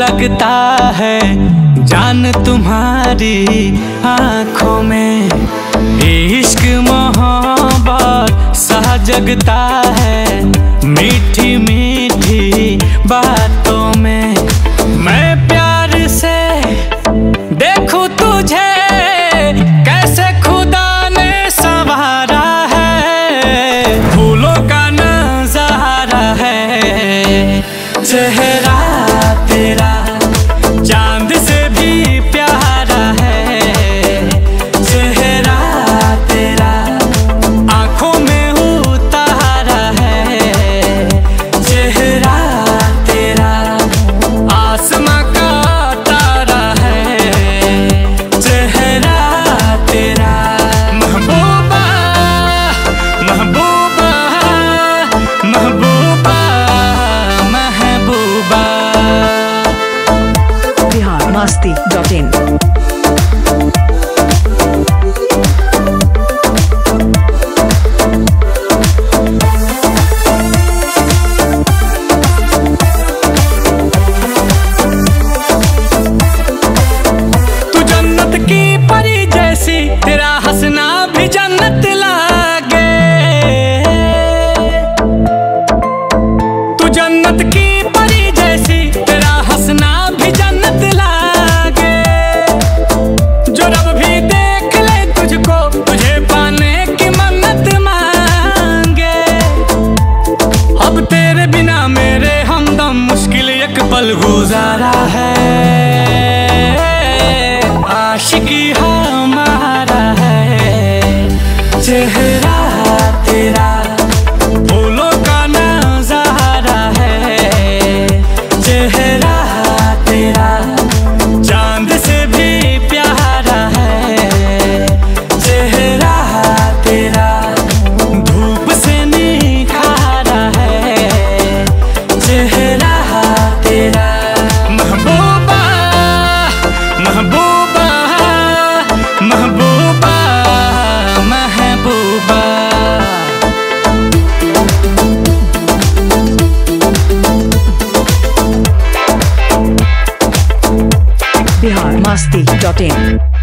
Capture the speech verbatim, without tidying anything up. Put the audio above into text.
लगता है जान तुम्हारी आंखों में। इश्क मोहब्बत सा जगता है मीठी मीठी बातों में। मैं प्यार से देखूं तुझे कैसे खुदा ने संवारा है। फूलों का नजारा है चेहरा तेरा चांद से भी प्यारा है। चेहरा तेरा आंखों में उतारा है। चेहरा तेरा आसमां का तारा है। चेहरा तेरा महबूबा महबूबा महबूबा महबूबा। Bihar Masti dot in. तू जन्नत की परी जैसी तेरा हंसना भी जन्नत लागे। तू जन्नत की परी जैसी तेरा हंसना भी जन्नत लागे। जो रब भी देख ले तुझको तुझे पाने की मन्नत मांगे। अब तेरे बिना मेरे हमदम मुश्किल एक पल गुजारा है। आशिकी हमारा है। चेहरा तेरा फूलों का नजारा है। चेहरा तेरा चांद से भी प्यारा है। चेहरा तेरा धूप से निखारा है। चेहरा तेरा महबूबा महबूबा महबूबा महबूबा। बिहार मस्ती डॉट इन।